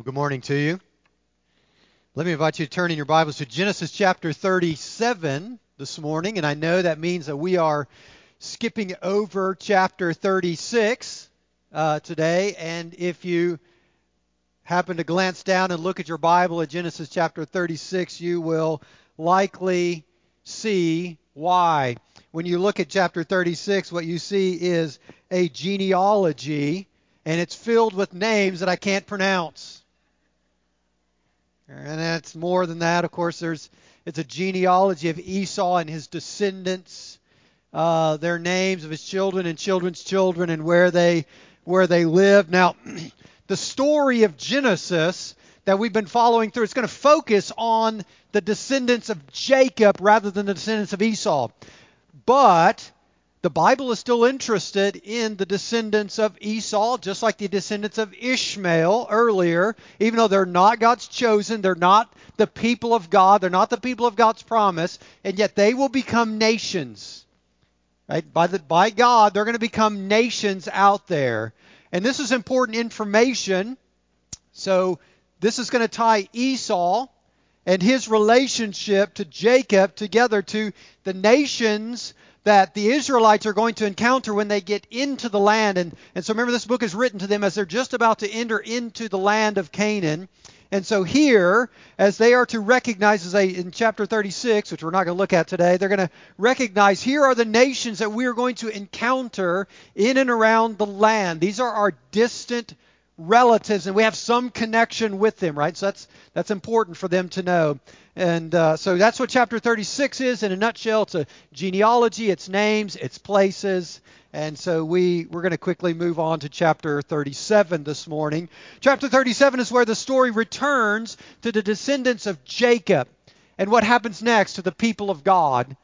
Well, good morning to you. Let me invite you to turn in your Bibles to Genesis chapter 37 this morning, and I know that means that we are skipping over chapter 36 today, and if you happen to glance down and look at your Bible at Genesis chapter 36, you will likely see why. When you look at chapter 36, what you see is a genealogy, and it's filled with names that I can't pronounce. And it's more than that. Of course, it's a genealogy of Esau and his descendants, their names of his children and children's children, and where they lived. Now, the story of Genesis that we've been following through, it's going to focus on the descendants of Jacob rather than the descendants of Esau. But the Bible is still interested in the descendants of Esau, just like the descendants of Ishmael earlier, even though they're not God's chosen, they're not the people of God, they're not the people of God's promise, and yet they will become nations. Right? By God, they're going to become nations out there. And this is important information. So this is going to tie Esau and his relationship to Jacob together to the nations that the Israelites are going to encounter when they get into the land. And so remember, this book is written to them as they're just about to enter into the land of Canaan. And so here, as they are to recognize, in chapter 36, which we're not going to look at today, they're going to recognize here are the nations that we are going to encounter in and around the land. These are our distant relatives, and we have some connection with them, right? So that's important for them to know. And so that's what chapter 36 is in a nutshell. It's a genealogy, its names, its places. And so we're going to quickly move on to chapter 37 this morning. Chapter 37 is where the story returns to the descendants of Jacob and what happens next to the people of God,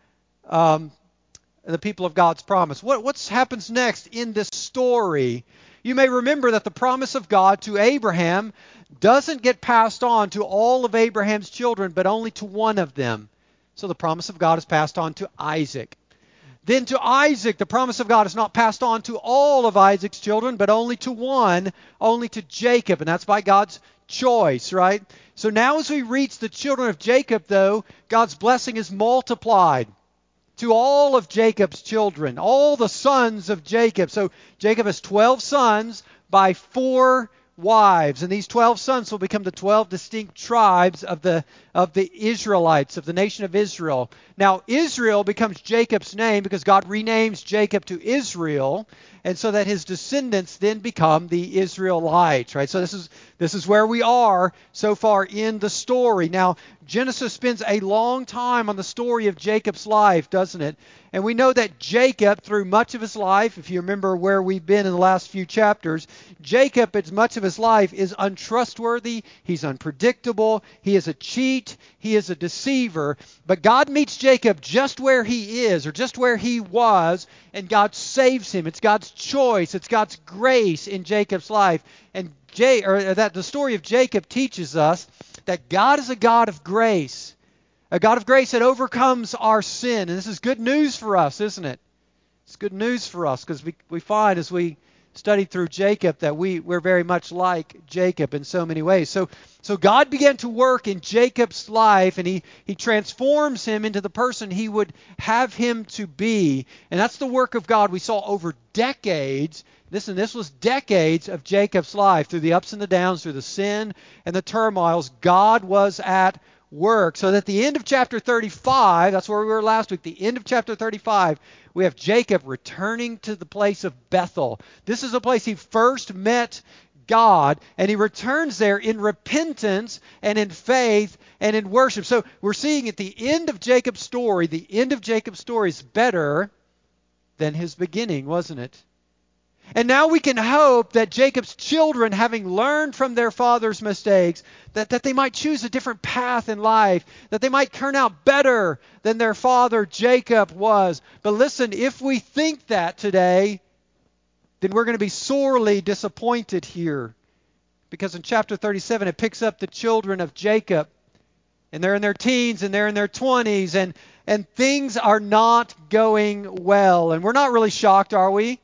the people of God's promise. What happens next in this story? You may remember that the promise of God to Abraham doesn't get passed on to all of Abraham's children, but only to one of them. So the promise of God is passed on to Isaac. Then to Isaac, the promise of God is not passed on to all of Isaac's children, but only to one, only to Jacob. And that's by God's choice, right? So now as we reach the children of Jacob, though, God's blessing is multiplied to all of Jacob's children, all the sons of Jacob. So Jacob has 12 sons by 4 wives, and these 12 sons will become the 12 distinct tribes of the Israelites, of the nation of Israel. Now, Israel becomes Jacob's name because God renames Jacob to Israel, and so that his descendants then become the Israelites, right? So this is where we are so far in the story. Now, Genesis spends a long time on the story of Jacob's life, doesn't it? And we know that Jacob, through much of his life, if you remember where we've been in the last few chapters, Jacob, in much of his life, is untrustworthy, he's unpredictable, he is a cheat, he is a deceiver. But God meets Jacob just where he is, or just where he was, and God saves him. It's God's choice, it's God's grace in Jacob's life. And that the story of Jacob teaches us that God is a God of grace. A God of grace that overcomes our sin. And this is good news for us, isn't it? It's good news for us because we find as we study through Jacob that we're very much like Jacob in so many ways. So God began to work in Jacob's life, and he transforms him into the person he would have him to be. And that's the work of God we saw over decades. This was decades of Jacob's life, through the ups and the downs, through the sin and the turmoils. God was at work. So that at the end of chapter 35, that's where we were last week, the end of chapter 35, we have Jacob returning to the place of Bethel. This is the place he first met God, and he returns there in repentance and in faith and in worship. So we're seeing at the end of Jacob's story, the end of Jacob's story is better than his beginning, wasn't it? And now we can hope that Jacob's children, having learned from their father's mistakes, that they might choose a different path in life, that they might turn out better than their father Jacob was. But listen, if we think that today, then we're going to be sorely disappointed here. Because in chapter 37, it picks up the children of Jacob. And they're in their teens and they're in their 20s, and things are not going well. And we're not really shocked, are we?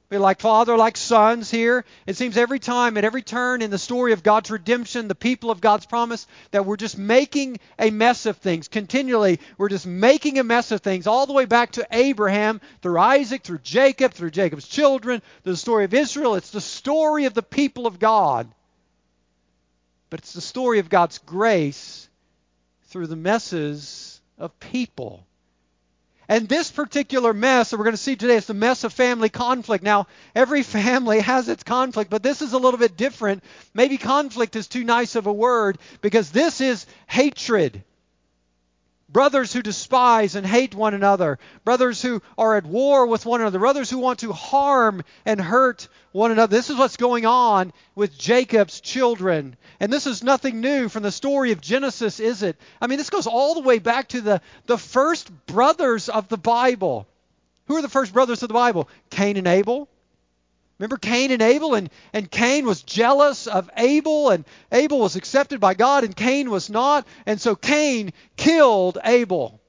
We're like father, like sons here. It seems every time, at every turn in the story of God's redemption, the people of God's promise, that we're just making a mess of things. Continually, we're just making a mess of things all the way back to Abraham, through Isaac, through Jacob's children, the story of Israel. It's the story of the people of God. But it's the story of God's grace through the messes of people. And this particular mess that we're going to see today is the mess of family conflict. Now, every family has its conflict, but this is a little bit different. Maybe conflict is too nice of a word, because this is hatred. Brothers who despise and hate one another. Brothers who are at war with one another. Brothers who want to harm and hurt one another. This is what's going on with Jacob's children. And this is nothing new from the story of Genesis, is it? I mean, this goes all the way back to the first brothers of the Bible. Who are the first brothers of the Bible? Cain and Abel. Remember Cain and Abel? And Cain was jealous of Abel, and Abel was accepted by God, and Cain was not. And so Cain killed Abel.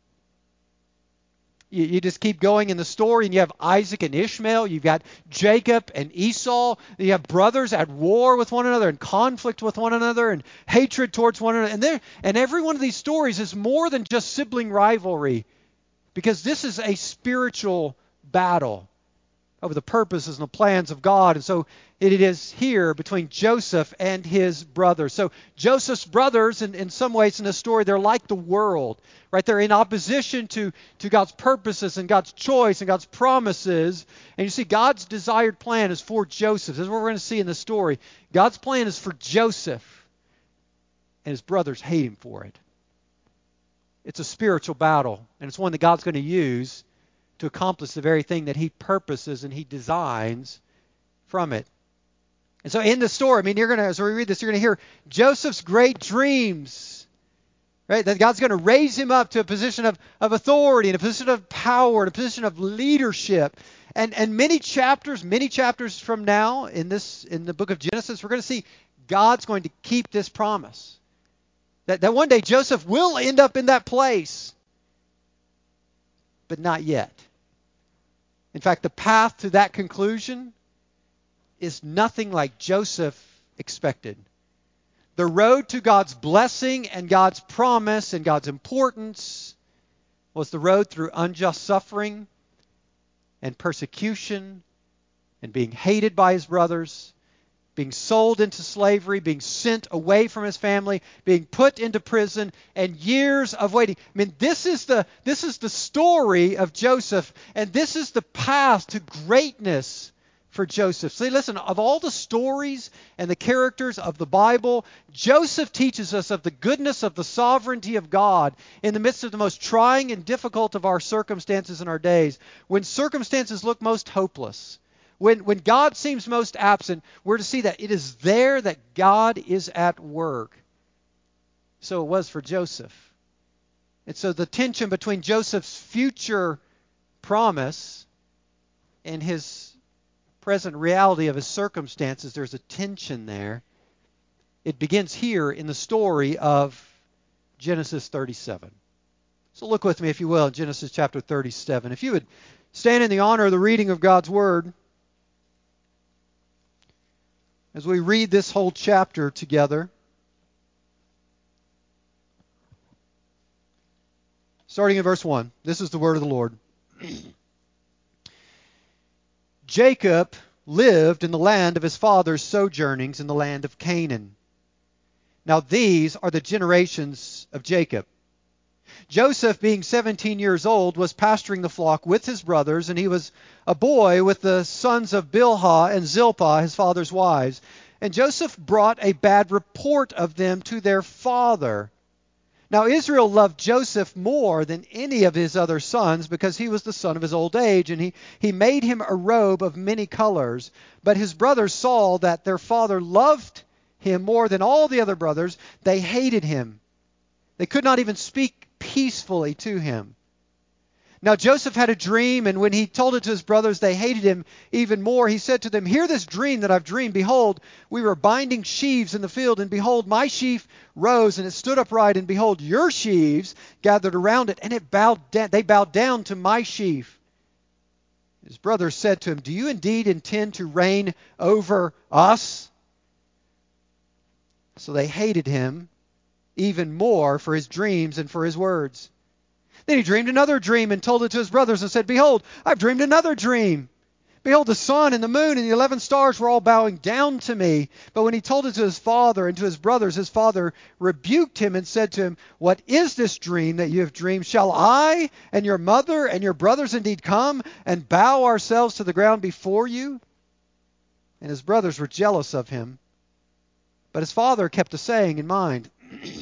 You just keep going in the story, and you have Isaac and Ishmael. You've got Jacob and Esau. You have brothers at war with one another, and conflict with one another, and hatred towards one another. And every one of these stories is more than just sibling rivalry, because this is a spiritual battle over the purposes and the plans of God. And so it is here between Joseph and his brothers. So Joseph's brothers, in some ways in the story, they're like the world, right? They're in opposition to God's purposes and God's choice and God's promises. And you see, God's desired plan is for Joseph. This is what we're going to see in the story. God's plan is for Joseph, and his brothers hate him for it. It's a spiritual battle, and it's one that God's going to use to accomplish the very thing that he purposes and he designs from it. And so in the story, I mean, as we read this, you're going to hear Joseph's great dreams, right? That God's going to raise him up to a position of authority, and a position of power, and a position of leadership. And many chapters from now in the book of Genesis, we're going to see God's going to keep this promise. That one day Joseph will end up in that place, but not yet. In fact, the path to that conclusion is nothing like Joseph expected. The road to God's blessing and God's promise and God's importance was the road through unjust suffering and persecution and being hated by his brothers, being sold into slavery, being sent away from his family, being put into prison, and years of waiting. I mean, this is the story of Joseph, and this is the path to greatness for Joseph. See, listen, of all the stories and the characters of the Bible, Joseph teaches us of the goodness of the sovereignty of God in the midst of the most trying and difficult of our circumstances in our days, when circumstances look most hopeless. When God seems most absent, we're to see that it is there that God is at work. So it was for Joseph. And so the tension between Joseph's future promise and his present reality of his circumstances, there's a tension there. It begins here in the story of Genesis 37. So look with me, if you will, in Genesis chapter 37. If you would stand in the honor of the reading of God's Word, as we read this whole chapter together. Starting in verse 1, this is the word of the Lord. Jacob lived in the land of his father's sojournings in the land of Canaan. Now these are the generations of Jacob. Joseph, being 17 years old, was pasturing the flock with his brothers, and he was a boy with the sons of Bilhah and Zilpah, his father's wives. And Joseph brought a bad report of them to their father. Now Israel loved Joseph more than any of his other sons, because he was the son of his old age, and he made him a robe of many colors. But his brothers saw that their father loved him more than all the other brothers. They hated him. They could not even speak peacefully to him. Now Joseph had a dream, and when he told it to his brothers, they hated him even more. He said to them, "Hear this dream that I've dreamed. Behold, we were binding sheaves in the field, and behold, my sheaf rose, and it stood upright, and behold, your sheaves gathered around it, and they bowed down to my sheaf." His brothers said to him, "Do you indeed intend to reign over us?" So they hated him even more for his dreams and for his words. Then he dreamed another dream and told it to his brothers and said, "Behold, I've dreamed another dream. Behold, the sun and the moon and the 11 stars were all bowing down to me." But when he told it to his father and to his brothers, his father rebuked him and said to him, "What is this dream that you have dreamed? Shall I and your mother and your brothers indeed come and bow ourselves to the ground before you?" And his brothers were jealous of him. But his father kept the saying in mind.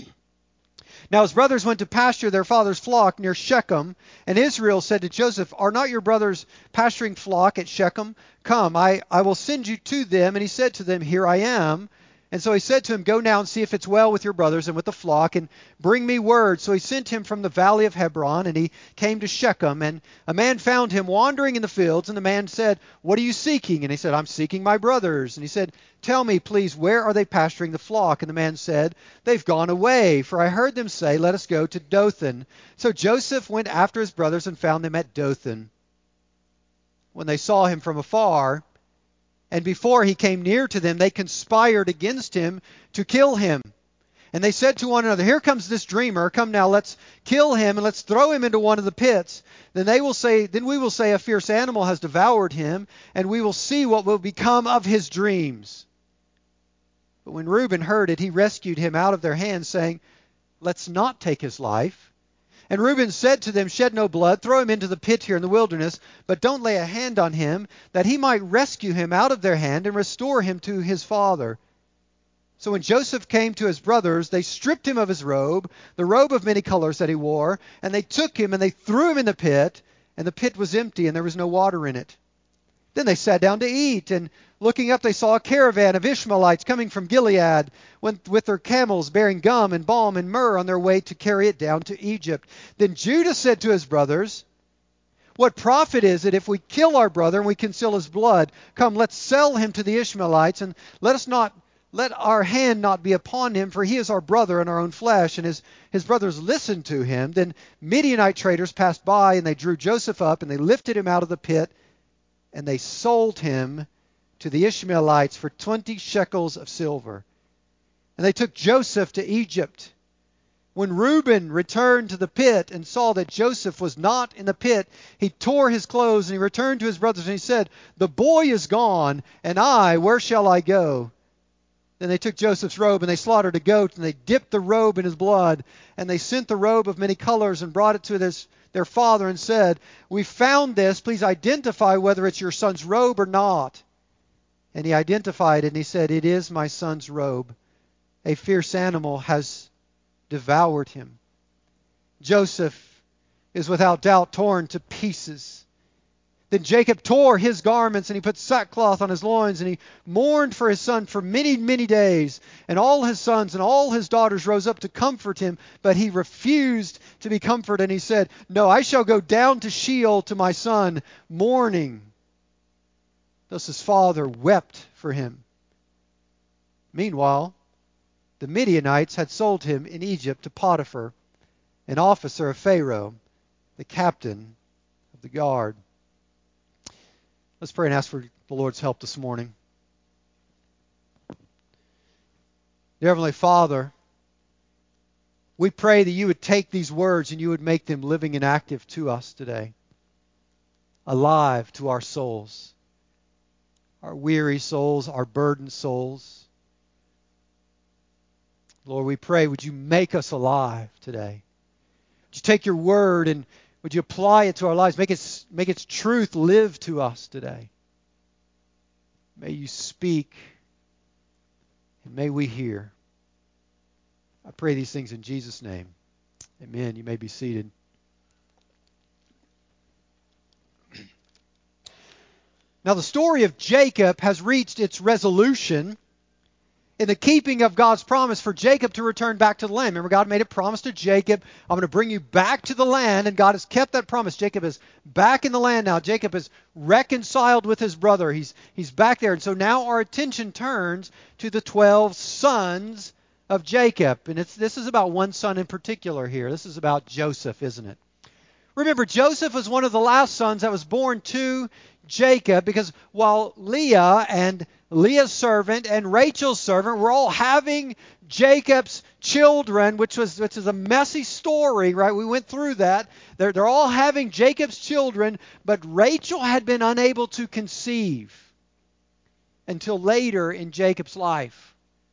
Now his brothers went to pasture their father's flock near Shechem, and Israel said to Joseph, "Are not your brothers pasturing flock at Shechem? Come, I will send you to them." And he said to them, "Here I am." And so he said to him, "Go now and see if it's well with your brothers and with the flock, and bring me word." So he sent him from the valley of Hebron, and he came to Shechem. And a man found him wandering in the fields, and the man said, "What are you seeking?" And he said, "I'm seeking my brothers." And he said, "Tell me, please, where are they pasturing the flock?" And the man said, "They've gone away, for I heard them say, 'Let us go to Dothan.'" So Joseph went after his brothers and found them at Dothan. When they saw him from afar, and before he came near to them, they conspired against him to kill him. And they said to one another, "Here comes this dreamer. Come now, let's kill him and let's throw him into one of the pits. Then we will say, a fierce animal has devoured him, and we will see what will become of his dreams." But when Reuben heard it, he rescued him out of their hands, saying, "Let's not take his life." And Reuben said to them, "Shed no blood, throw him into the pit here in the wilderness, but don't lay a hand on him, that he might rescue him out of their hand and restore him to his father." So when Joseph came to his brothers, they stripped him of his robe, the robe of many colors that he wore, and they took him and they threw him in the pit, and the pit was empty and there was no water in it. Then they sat down to eat, and looking up they saw a caravan of Ishmaelites coming from Gilead with their camels bearing gum and balm and myrrh on their way to carry it down to Egypt. Then Judah said to his brothers, "What profit is it if we kill our brother and we conceal his blood? Come, let's sell him to the Ishmaelites, and let our hand not be upon him, for he is our brother and our own flesh." And his brothers listened to him. Then Midianite traders passed by, and they drew Joseph up, and they lifted him out of the pit, and they sold him to the Ishmaelites for 20 shekels of silver. And they took Joseph to Egypt. When Reuben returned to the pit and saw that Joseph was not in the pit, he tore his clothes, and he returned to his brothers, and he said, "The boy is gone, and where shall I go?" Then they took Joseph's robe, and they slaughtered a goat, and they dipped the robe in his blood, and they sent the robe of many colors and brought it to their father and said, "We found this. Please identify whether it's your son's robe or not." And he identified it, and he said, "It is my son's robe. A fierce animal has devoured him." Joseph is without doubt torn to pieces. Then Jacob tore his garments, and he put sackcloth on his loins, and he mourned for his son for many, many days. And all his sons and all his daughters rose up to comfort him, but he refused to be comforted. And he said, "No, I shall go down to Sheol to my son, mourning." Thus his father wept for him. Meanwhile, the Midianites had sold him in Egypt to Potiphar, an officer of Pharaoh, the captain of the guard. Let's pray and ask for the Lord's help this morning. Dear Heavenly Father, we pray that you would take these words and you would make them living and active to us today, alive to our souls, our weary souls, our burdened souls. Lord, we pray, would you make us alive today? Would you take your word and would you apply it to our lives? Make its truth live to us today. May you speak, and may we hear. I pray these things in Jesus' name. Amen. You may be seated. Now, the story of Jacob has reached its resolution in the keeping of God's promise for Jacob to return back to the land. Remember, God made a promise to Jacob, "I'm going to bring you back to the land," and God has kept that promise. Jacob is back in the land now. Jacob is reconciled with his brother. He's back there. And so now our attention turns to the 12 sons of Jacob. And this is about one son in particular here. This is about Joseph, isn't it? Remember, Joseph was one of the last sons that was born to Jacob, because while Leah and Leah's servant and Rachel's servant were all having Jacob's children, which is a messy story, right? We went through that. They're all having Jacob's children, but Rachel had been unable to conceive until later in Jacob's life.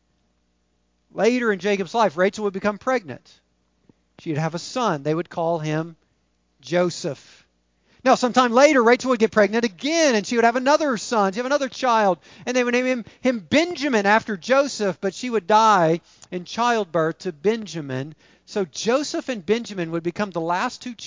Later in Jacob's life, Rachel would become pregnant. She'd have a son. They would call him Joseph. Now, sometime later, Rachel would get pregnant again, and she would have another son. She'd have another child, and they would name him Benjamin after Joseph, but she would die in childbirth to Benjamin. So Joseph and Benjamin would become the last two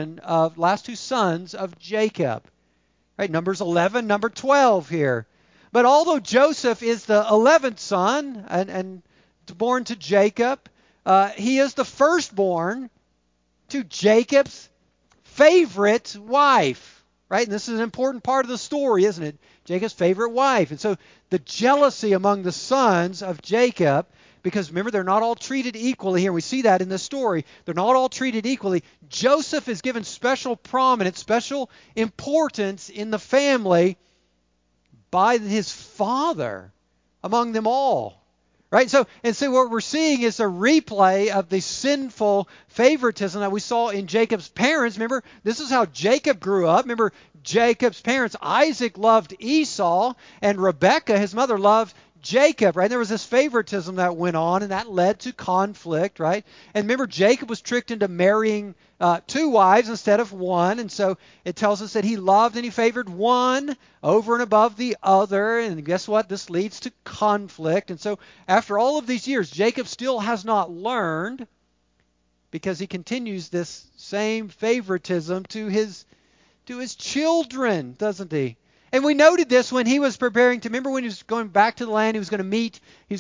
sons of Jacob. Right? Numbers 11, number 12 here. But although Joseph is the 11th son and born to Jacob, he is the firstborn to Jacob's favorite wife, right? And this is an important part of the story, isn't it? Jacob's favorite wife. And so the jealousy among the sons of Jacob, because remember, they're not all treated equally here. We see that in the story. They're not all treated equally. Joseph is given special prominence, special importance in the family by his father among them all. Right? So what we're seeing is a replay of the sinful favoritism that we saw in Jacob's parents. Remember, this is how Jacob grew up. Remember, Jacob's parents, Isaac loved Esau, and Rebekah, his mother, loved Jacob, right? There was this favoritism that went on, and that led to conflict, right? And remember, Jacob was tricked into marrying two wives instead of one, and so it tells us that he loved and he favored one over and above the other, and guess what? This leads to conflict. And so after all of these years, Jacob still has not learned, because he continues this same favoritism to his children, doesn't he? And we noted this when he was preparing to, remember when he was going back to the land, he was going to meet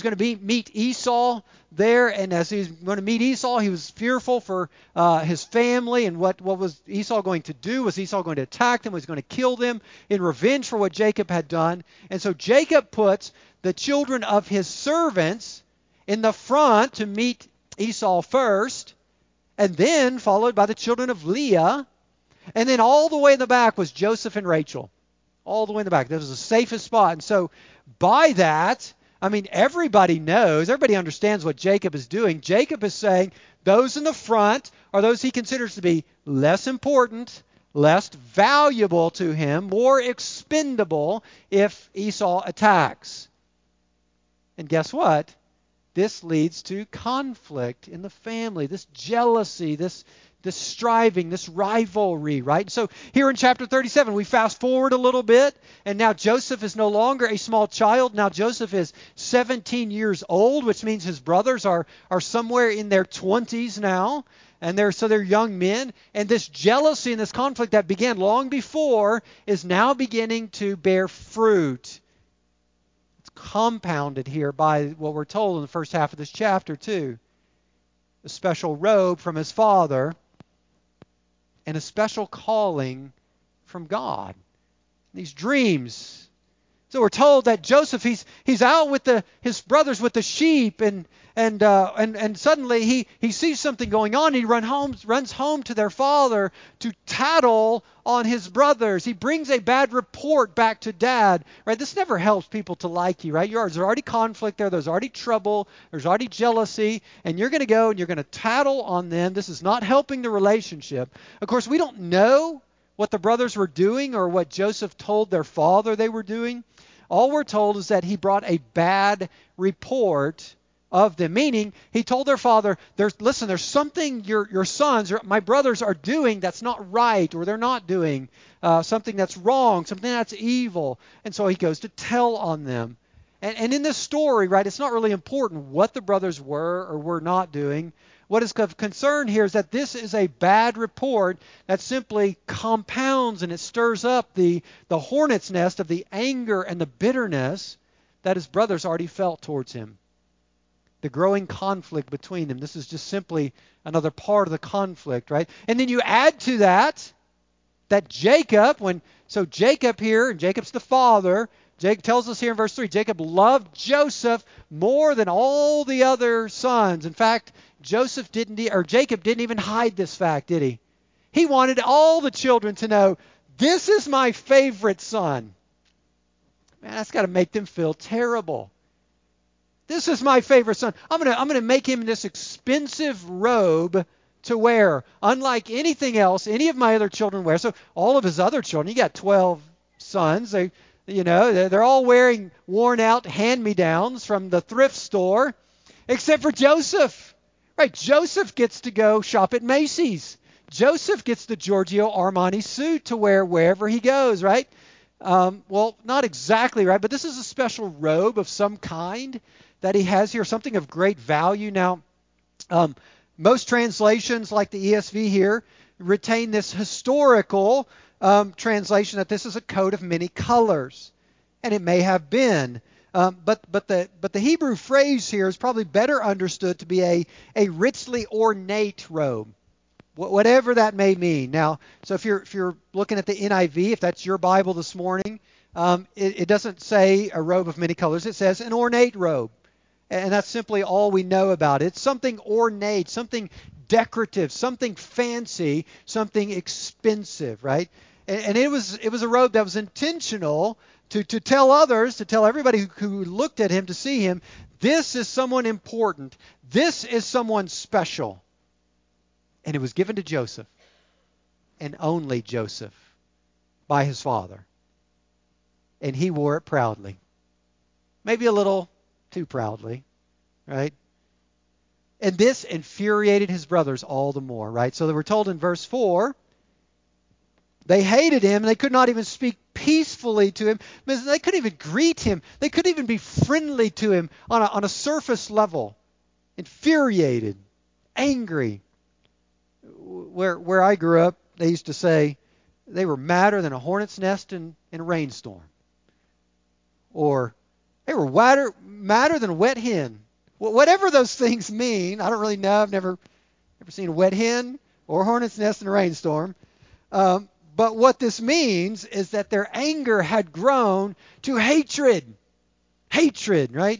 Esau there, and as he was going to meet Esau, he was fearful for his family, and what was Esau going to do? Was Esau going to attack them? Was he going to kill them in revenge for what Jacob had done? And so Jacob puts the children of his servants in the front to meet Esau first, and then followed by the children of Leah, and then all the way in the back was Joseph and Rachel. All the way in the back. That was the safest spot. And so by that, I mean, everybody understands what Jacob is doing. Jacob is saying those in the front are those he considers to be less important, less valuable to him, more expendable if Esau attacks. And guess what? This leads to conflict in the family, this jealousy, this striving, this rivalry, right? So here in chapter 37, we fast forward a little bit, and now Joseph is no longer a small child. Now Joseph is 17 years old, which means his brothers are somewhere in their 20s now, and they're young men. And this jealousy and this conflict that began long before is now beginning to bear fruit. It's compounded here by what we're told in the first half of this chapter too. A special robe from his father, and a special calling from God. These dreams. So we're told that Joseph, he's out with his brothers with the sheep, and suddenly he sees something going on. He runs home to their father to tattle on his brothers. He brings a bad report back to dad. Right? This never helps people to like you, right? There's already conflict there. There's already trouble. There's already jealousy, and you're going to go and you're going to tattle on them. This is not helping the relationship. Of course, we don't know what the brothers were doing or what Joseph told their father they were doing. All we're told is that he brought a bad report of them, meaning he told their father, there's something your sons, my brothers are doing that's not right, or they're not doing something that's wrong, something that's evil. And so he goes to tell on them. And in this story, right, it's not really important what the brothers were or were not doing. What is of concern here is that this is a bad report that simply compounds and it stirs up the hornet's nest of the anger and the bitterness that his brothers already felt towards him. The growing conflict between them. This is just simply another part of the conflict, right? And then you add to that Jacob, Jacob here, and Jacob's the father. Jacob tells us here in verse 3, Jacob loved Joseph more than all the other sons. In fact, Jacob didn't even hide this fact, did he? He wanted all the children to know, this is my favorite son. Man, that's got to make them feel terrible. This is my favorite son. I'm gonna make him this expensive robe to wear, unlike anything else any of my other children wear. So all of his other children, he got 12 sons. They're all wearing worn out hand-me-downs from the thrift store, except for Joseph. Right? Joseph gets to go shop at Macy's. Joseph gets the Giorgio Armani suit to wear wherever he goes. Right? Well, not exactly right, but this is a special robe of some kind that he has here, something of great value. Now, most translations, like the ESV here, retain this historical translation that this is a coat of many colors, and it may have been. But the Hebrew phrase here is probably better understood to be a richly ornate robe, whatever that may mean. Now, so if you're looking at the NIV, if that's your Bible this morning, it doesn't say a robe of many colors. It says an ornate robe. And that's simply all we know about it. It's something ornate, something decorative, something fancy, something expensive, right? And it was a robe that was intentional to tell others, to tell everybody who looked at him to see him, this is someone important. This is someone special. And it was given to Joseph, and only Joseph, by his father. And he wore it proudly. Maybe a little too proudly, right? And this infuriated his brothers all the more, right? So they were told in verse 4, they hated him, and they could not even speak peacefully to him. They couldn't even greet him. They couldn't even be friendly to him on a surface level. Infuriated, angry. Where I grew up, they used to say they were madder than a hornet's nest in a rainstorm. Or they were madder than a wet hen. Whatever those things mean, I don't really know. I've never seen a wet hen or a hornet's nest in a rainstorm. But what this means is that their anger had grown to hatred. Hatred, right?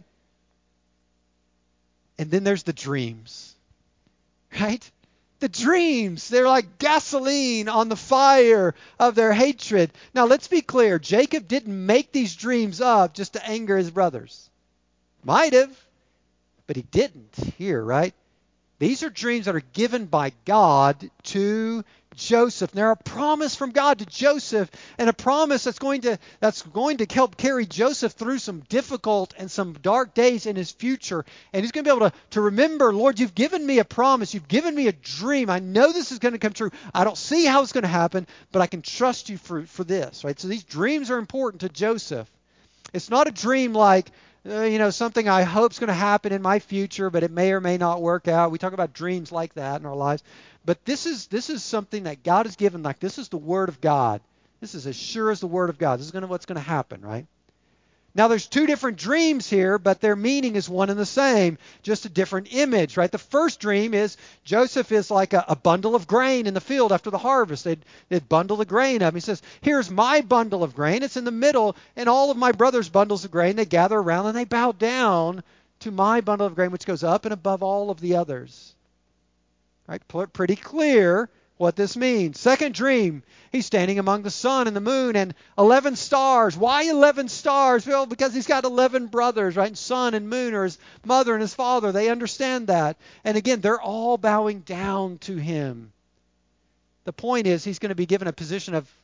And then there's the dreams, right? The dreams, they're like gasoline on the fire of their hatred. Now, let's be clear. Jacob didn't make these dreams up just to anger his brothers. Might have, but he didn't here, right? These are dreams that are given by God to Joseph. And they're a promise from God to Joseph, and a promise that's going to help carry Joseph through some difficult and some dark days in his future. And he's going to be able to remember, Lord, you've given me a promise. You've given me a dream. I know this is going to come true. I don't see how it's going to happen, but I can trust you for this, right? So these dreams are important to Joseph. It's not a dream like, something I hope is going to happen in my future, but it may or may not work out. We talk about dreams like that in our lives. But this is something that God has given. Like, this is the Word of God. This is as sure as the Word of God. This is what's going to happen, right? Now, there's two different dreams here, but their meaning is one and the same, just a different image, right? The first dream is Joseph is like a bundle of grain in the field after the harvest. They'd bundle the grain up. He says, here's my bundle of grain. It's in the middle, and all of my brothers' bundles of grain, they gather around, and they bow down to my bundle of grain, which goes up and above all of the others. Right? Pretty clear what this means. Second dream, he's standing among the sun and the moon and 11 stars. Why 11 stars? Well, because he's got 11 brothers, right? And sun and moon are his mother and his father. They understand that. And again, they're all bowing down to him. The point is, he's going to be given a position of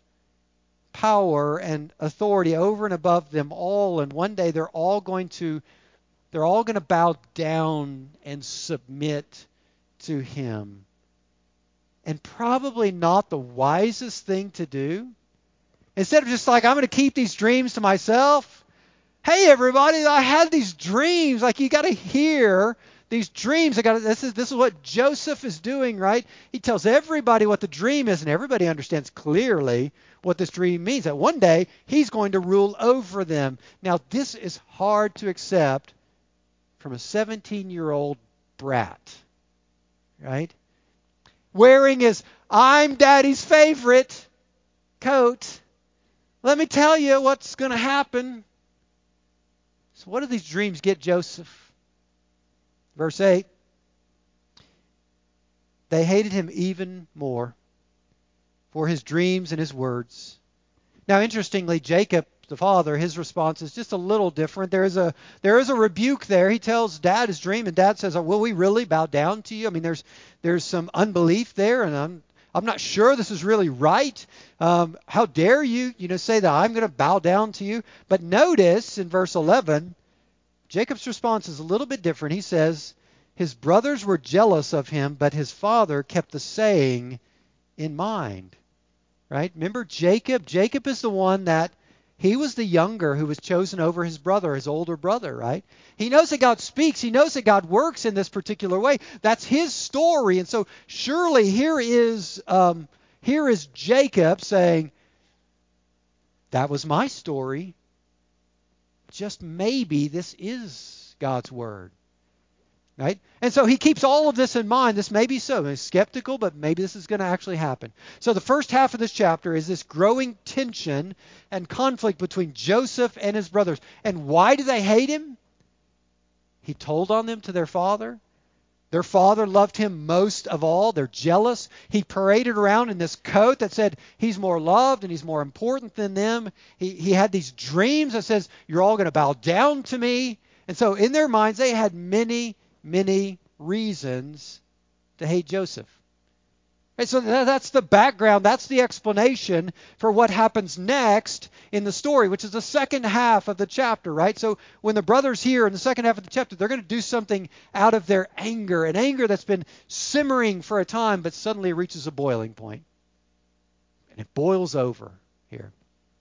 power and authority over and above them all. And one day they're all going to bow down and submit to him. And probably not the wisest thing to do. Instead of just like, I'm going to keep these dreams to myself. Hey, everybody, I had these dreams. Like, you got to hear these dreams. This is what Joseph is doing, right? He tells everybody what the dream is, and everybody understands clearly what this dream means. That one day, he's going to rule over them. Now, this is hard to accept from a 17-year-old brat, right? Wearing his I'm Daddy's favorite coat. Let me tell you what's going to happen. So what do these dreams get Joseph? Verse 8. They hated him even more. for his dreams and his words. Now, interestingly, Jacob, the father, his response is just a little different. There is a rebuke there. He tells Dad his dream, and Dad says, "Will we really bow down to you?" I mean, there's some unbelief there, and I'm not sure this is really right. How dare you, say that I'm going to bow down to you? But notice in verse 11, Jacob's response is a little bit different. He says, his brothers were jealous of him, but his father kept the saying in mind. Right? Remember Jacob? Jacob is the one that he was the younger who was chosen over his brother, his older brother, right? He knows that God speaks. He knows that God works in this particular way. That's his story. And so surely here is Jacob saying, that was my story. Just maybe this is God's word. Right? And so he keeps all of this in mind. This may be so. He's skeptical, but maybe this is going to actually happen. So the first half of this chapter is this growing tension and conflict between Joseph and his brothers. And why do they hate him? He told on them to their father. Their father loved him most of all. They're jealous. He paraded around in this coat that said he's more loved and he's more important than them. He had these dreams that says, you're all going to bow down to me. And so in their minds, they had many reasons to hate Joseph. And so that's the background, that's the explanation for what happens next in the story, which is the second half of the chapter, right? So when the brothers here in the second half of the chapter, they're going to do something out of their anger, an anger that's been simmering for a time, but suddenly reaches a boiling point. And it boils over here.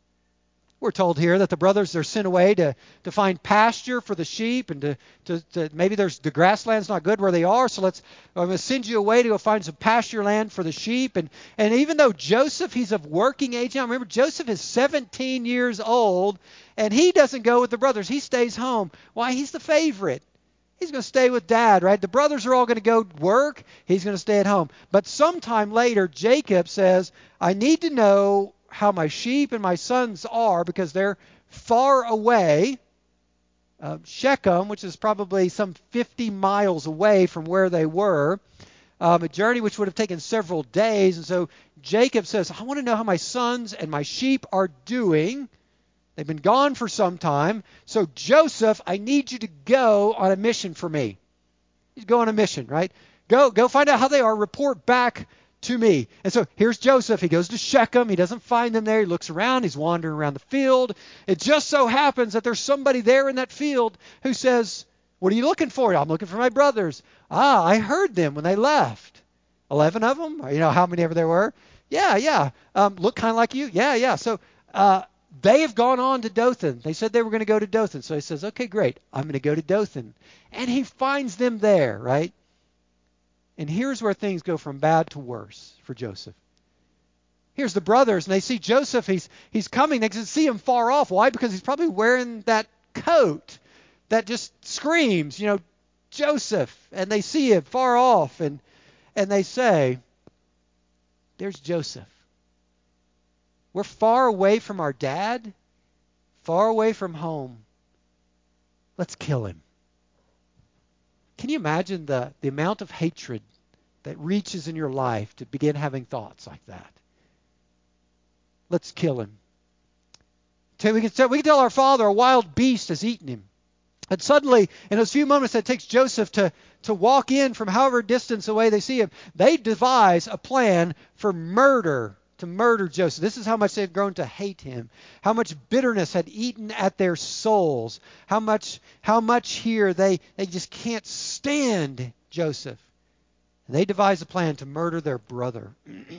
We're told here that the brothers are sent away to find pasture for the sheep and to maybe the grassland's not good where they are, so I'm going to send you away to go find some pasture land for the sheep. And even though Joseph, he's of working age now, remember Joseph is 17 years old, and he doesn't go with the brothers. He stays home. Why? He's the favorite. He's going to stay with Dad, right? The brothers are all going to go work. He's going to stay at home. But sometime later, Jacob says, I need to know how my sheep and my sons are because they're far away. Shechem, which is probably some 50 miles away from where they were, a journey which would have taken several days. And so Jacob says, I want to know how my sons and my sheep are doing. They've been gone for some time. So Joseph, I need you to go on a mission for me. He's going on a mission, right? Go find out how they are. Report back to me. And so here's Joseph. He goes to Shechem. He doesn't find them there. He looks around. He's wandering around the field. It just so happens that there's somebody there in that field who says, what are you looking for? I'm looking for my brothers. I heard them when they left. 11 of them? How many ever there were? Yeah. Look kind of like you? Yeah. So they have gone on to Dothan. They said they were going to go to Dothan. So he says, okay, great. I'm going to go to Dothan. And he finds them there, right? And here's where things go from bad to worse for Joseph. Here's the brothers, and they see Joseph. He's coming. They can see him far off. Why? Because he's probably wearing that coat that just screams, Joseph. And they see him far off, and they say, there's Joseph. We're far away from our dad, far away from home. Let's kill him. Can you imagine the amount of hatred that reaches in your life to begin having thoughts like that? Let's kill him. We can tell our father a wild beast has eaten him. And suddenly, in those few moments that it takes Joseph to walk in from however distance away they see him, they devise a plan for murder, to murder Joseph. This is how much they've grown to hate him, how much bitterness had eaten at their souls, how much here they just can't stand Joseph. And they devise a plan to murder their brother.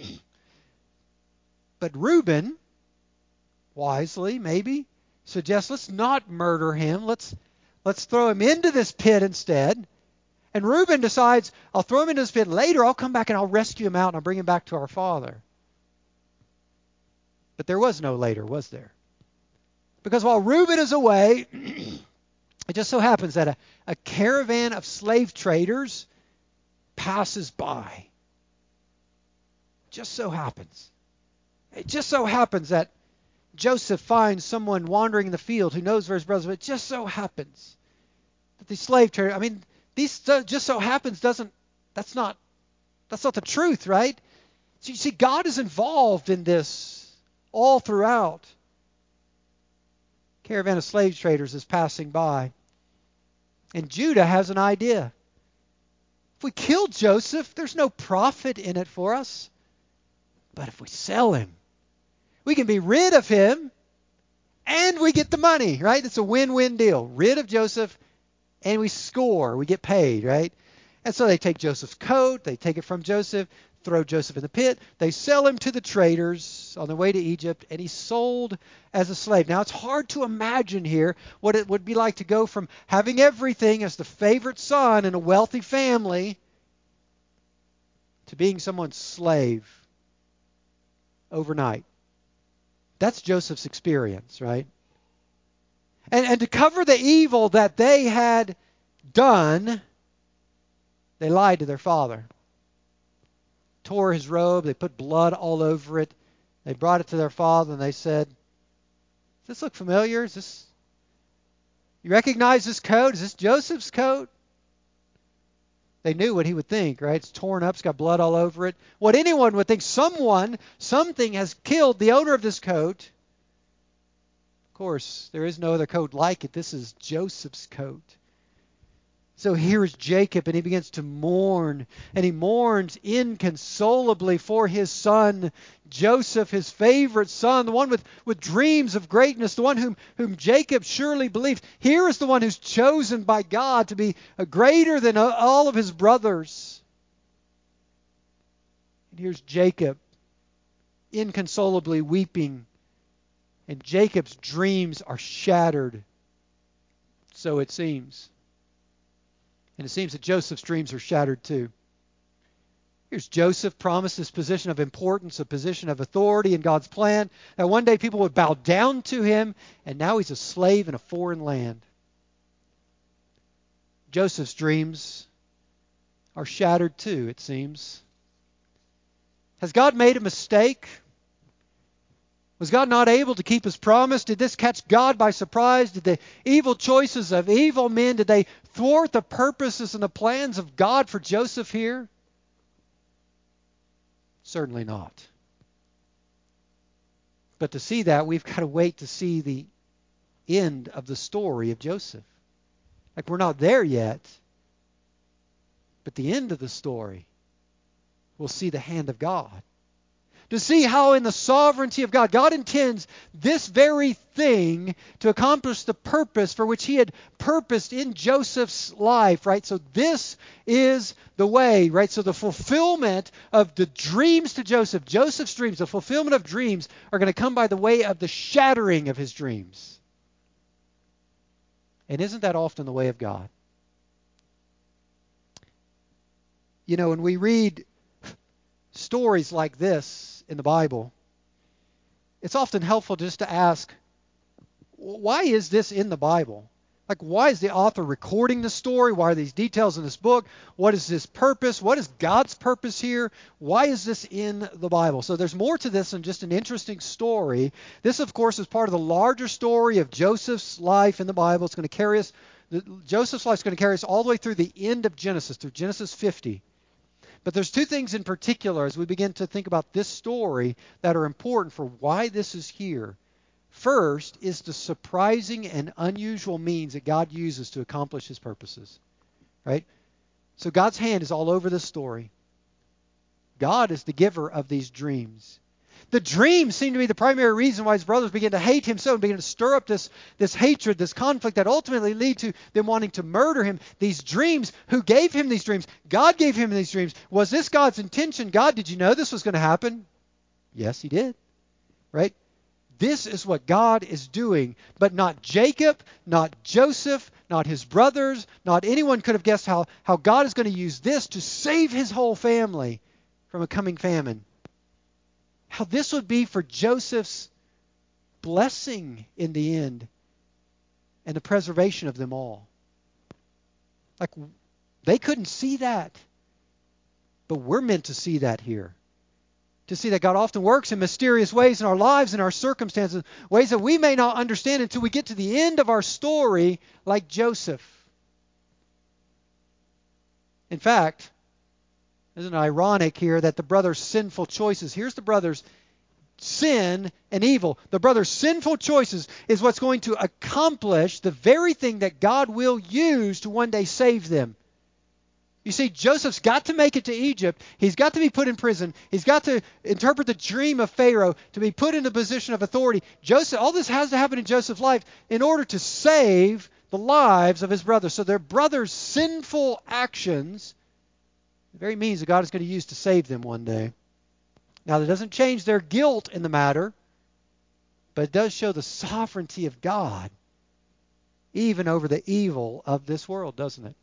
But Reuben, wisely maybe, suggests let's not murder him. Let's throw him into this pit instead. And Reuben decides, I'll throw him into this pit. Later I'll come back and I'll rescue him out and I'll bring him back to our father. But there was no later, was there? Because while Reuben is away, it just so happens that a caravan of slave traders passes by. Just so happens. It just so happens that Joseph finds someone wandering in the field who knows where his brothers are. But it just so happens that the slave trader, these just so happens that's not the truth, right? So you see, God is involved in this all throughout. Caravan of slave traders is passing by. And Judah has an idea. If we kill Joseph, there's no profit in it for us. But if we sell him, we can be rid of him and we get the money, right? It's a win-win deal. Rid of Joseph and we score. We get paid, right? And so they take Joseph's coat. They take it from Joseph, throw Joseph in the pit. They sell him to the traders on the way to Egypt, and he's sold as a slave. Now, it's hard to imagine here what it would be like to go from having everything as the favorite son in a wealthy family to being someone's slave overnight. That's Joseph's experience, right? And to cover the evil that they had done, they lied to their father. Tore his robe. They put blood all over it. They brought it to their father and they said, "Does this look familiar? You recognize this coat? Is this Joseph's coat?" They knew what he would think, right? It's torn up. It's got blood all over it. What anyone would think, something has killed the owner of this coat. Of course, there is no other coat like it. This is Joseph's coat. So here is Jacob, and he begins to mourn, and he mourns inconsolably for his son, Joseph, his favorite son, the one with dreams of greatness, the one whom Jacob surely believed. Here is the one who's chosen by God to be greater than all of his brothers. And here's Jacob, inconsolably weeping, and Jacob's dreams are shattered. So it seems. And it seems that Joseph's dreams are shattered too. Here's Joseph, promised this position of importance, a position of authority in God's plan, that one day people would bow down to him, and now he's a slave in a foreign land. Joseph's dreams are shattered too, it seems. Has God made a mistake? Was God not able to keep his promise? Did this catch God by surprise? Did the evil choices of evil men, did they thwart the purposes and the plans of God for Joseph here? Certainly not. But to see that, we've got to wait to see the end of the story of Joseph. Like, we're not there yet, but the end of the story, we'll see the hand of God. To see how in the sovereignty of God, God intends this very thing to accomplish the purpose for which he had purposed in Joseph's life, right? So this is the way, right? So the fulfillment of the dreams to Joseph, Joseph's dreams, the fulfillment of dreams are going to come by the way of the shattering of his dreams. And isn't that often the way of God? You know, when we read stories like this in the Bible, it's often helpful just to ask, why is this in the Bible? Like, why is the author recording the story? Why are these details in this book? What is this purpose? What is God's purpose here? Why is this in the Bible? So there's more to this than just an interesting story. This, of course, is part of the larger story of Joseph's life in the Bible. It's going to carry us, Joseph's life is going to carry us all the way through the end of Genesis, through Genesis 50. But there's two things in particular as we begin to think about this story that are important for why this is here. First is the surprising and unusual means that God uses to accomplish his purposes. Right? So God's hand is all over this story. God is the giver of these dreams. The dreams seem to be the primary reason why his brothers begin to hate him so and begin to stir up this hatred, this conflict that ultimately lead to them wanting to murder him. These dreams, who gave him these dreams? God gave him these dreams. Was this God's intention? God, did you know this was going to happen? Yes, he did. Right? This is what God is doing. But not Jacob, not Joseph, not his brothers, not anyone could have guessed how God is going to use this to save his whole family from a coming famine. How this would be for Joseph's blessing in the end and the preservation of them all. Like, they couldn't see that. But we're meant to see that here. To see that God often works in mysterious ways in our lives and our circumstances, ways that we may not understand until we get to the end of our story, like Joseph. In fact, Isn't it ironic here that the brother's sinful choices, here's the brother's sin and evil. The brother's sinful choices is what's going to accomplish the very thing that God will use to one day save them. You see, Joseph's got to make it to Egypt. He's got to be put in prison. He's got to interpret the dream of Pharaoh, to be put in a position of authority. All this has to happen in Joseph's life in order to save the lives of his brothers. So their brother's sinful actions, the very means that God is going to use to save them one day. Now, that doesn't change their guilt in the matter, but it does show the sovereignty of God, even over the evil of this world, doesn't it?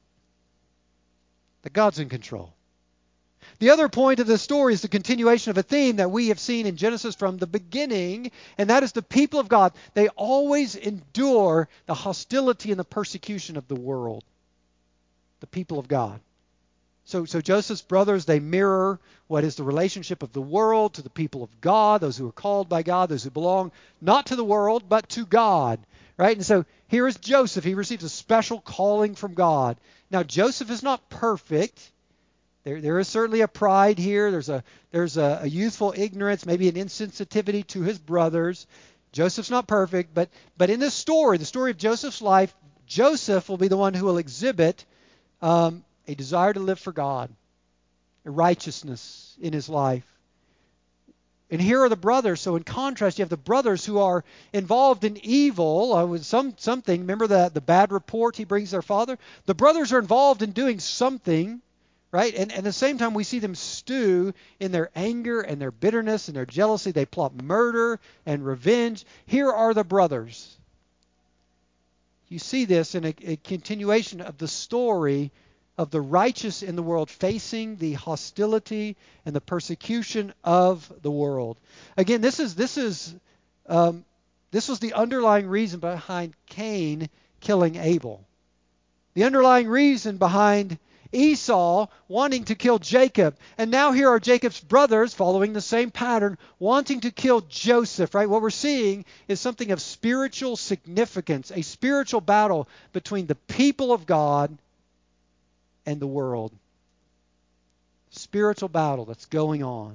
That God's in control. The other point of this story is the continuation of a theme that we have seen in Genesis from the beginning, and that is the people of God. They always endure the hostility and the persecution of the world. The people of God. So Joseph's brothers, they mirror what is the relationship of the world to the people of God, those who are called by God, those who belong not to the world, but to God. Right? And so here is Joseph. He receives a special calling from God. Now, Joseph is not perfect. There is certainly a pride here. There's a youthful ignorance, maybe an insensitivity to his brothers. Joseph's not perfect, but in this story, the story of Joseph's life, Joseph will be the one who will exhibit a desire to live for God, a righteousness in his life. And here are the brothers. So in contrast, you have the brothers who are involved in evil, with something. Remember the bad report he brings their father? The brothers are involved in doing something, right? And at the same time, we see them stew in their anger and their bitterness and their jealousy. They plot murder and revenge. Here are the brothers. You see this in a continuation of the story of the righteous in the world facing the hostility and the persecution of the world. Again, this was the underlying reason behind Cain killing Abel. The underlying reason behind Esau wanting to kill Jacob. And now here are Jacob's brothers following the same pattern, wanting to kill Joseph, right? What we're seeing is something of spiritual significance, a spiritual battle between the people of God and the world. Spiritual battle that's going on.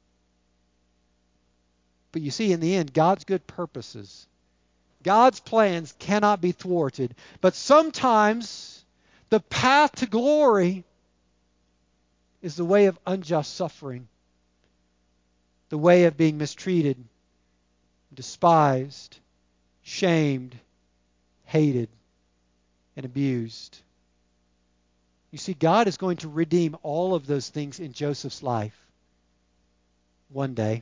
But you see, in the end, God's good purposes, God's plans cannot be thwarted. But sometimes the path to glory is the way of unjust suffering, the way of being mistreated, despised, shamed, hated, and abused. You see, God is going to redeem all of those things in Joseph's life one day.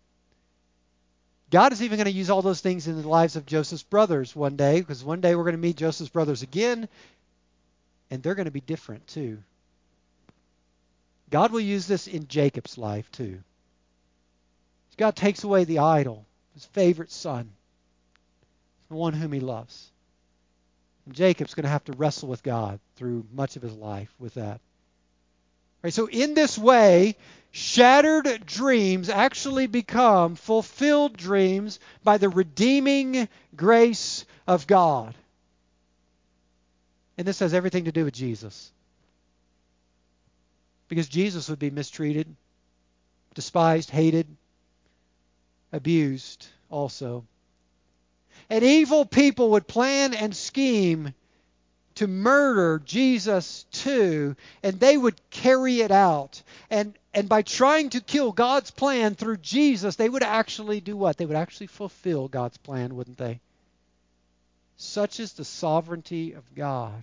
God is even going to use all those things in the lives of Joseph's brothers one day, because one day we're going to meet Joseph's brothers again, and they're going to be different too. God will use this in Jacob's life too. God takes away the idol, his favorite son, the one whom he loves. And Jacob's going to have to wrestle with God through much of his life with that. Right, so in this way, shattered dreams actually become fulfilled dreams by the redeeming grace of God. And this has everything to do with Jesus. Because Jesus would be mistreated, despised, hated, abused also. And evil people would plan and scheme to murder Jesus too, and they would carry it out. And by trying to kill God's plan through Jesus, they would actually do what? They would actually fulfill God's plan, wouldn't they? Such is the sovereignty of God.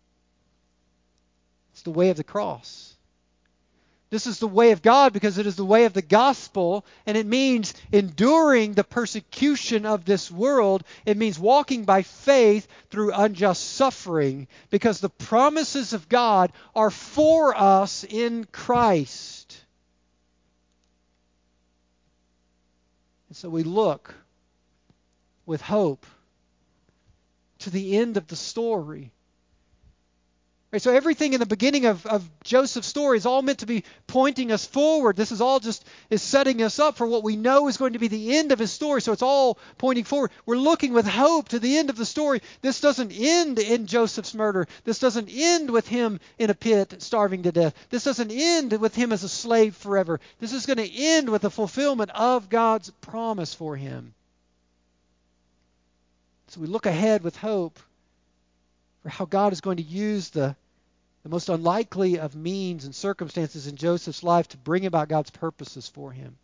It's the way of the cross. This is the way of God because it is the way of the gospel, and it means enduring the persecution of this world. It means walking by faith through unjust suffering because the promises of God are for us in Christ. And so we look with hope to the end of the story. Right, so everything in the beginning of Joseph's story is all meant to be pointing us forward. This is all just is setting us up for what we know is going to be the end of his story. So it's all pointing forward. We're looking with hope to the end of the story. This doesn't end in Joseph's murder. This doesn't end with him in a pit starving to death. This doesn't end with him as a slave forever. This is going to end with the fulfillment of God's promise for him. So we look ahead with hope for how God is going to use the most unlikely of means and circumstances in Joseph's life to bring about God's purposes for him.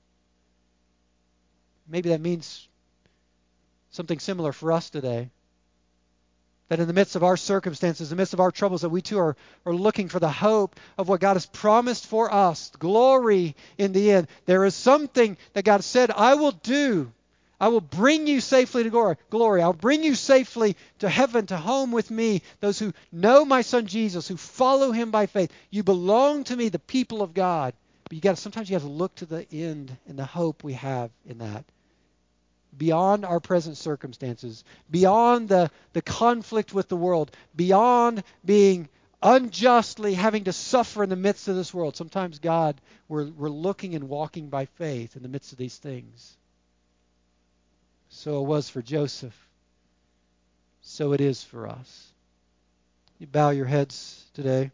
Maybe that means something similar for us today. That in the midst of our circumstances, in the midst of our troubles, that we too are looking for the hope of what God has promised for us, glory in the end. There is something that God said, I will do. I will bring you safely to glory. I'll bring you safely to heaven, to home with me. Those who know my Son Jesus, who follow him by faith. You belong to me, the people of God. But sometimes you have to look to the end and the hope we have in that. Beyond our present circumstances, beyond the conflict with the world, beyond being unjustly having to suffer in the midst of this world. Sometimes, God, we're looking and walking by faith in the midst of these things. So it was for Joseph. So it is for us. You bow your heads today.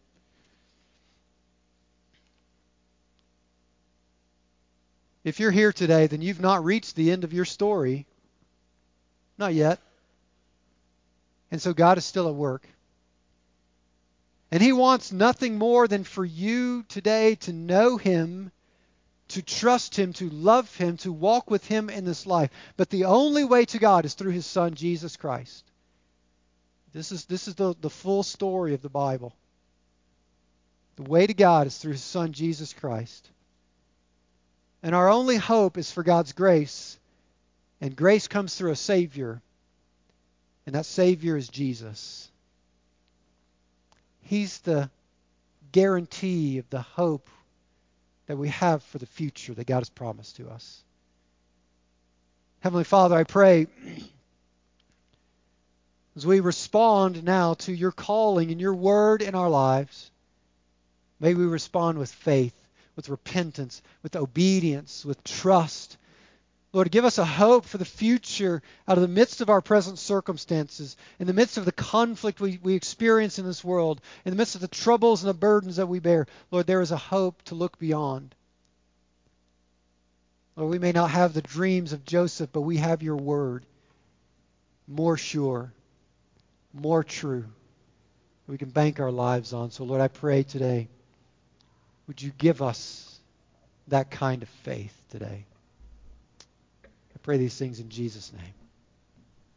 If you're here today, then you've not reached the end of your story. Not yet. And so God is still at work. And he wants nothing more than for you today to know him, to trust him, to love him, to walk with him in this life. But the only way to God is through his Son, Jesus Christ. This is the full story of the Bible. The way to God is through his Son, Jesus Christ. And our only hope is for God's grace. And grace comes through a Savior. And that Savior is Jesus. He's the guarantee of the hope that we have for the future that God has promised to us. Heavenly Father, I pray as we respond now to your calling and your word in our lives, may we respond with faith, with repentance, with obedience, with trust. Lord, give us a hope for the future out of the midst of our present circumstances, in the midst of the conflict we experience in this world, in the midst of the troubles and the burdens that we bear. Lord, there is a hope to look beyond. Lord, we may not have the dreams of Joseph, but we have your word, more sure, more true, we can bank our lives on. So, Lord, I pray today, would you give us that kind of faith today? I pray these things in Jesus' name.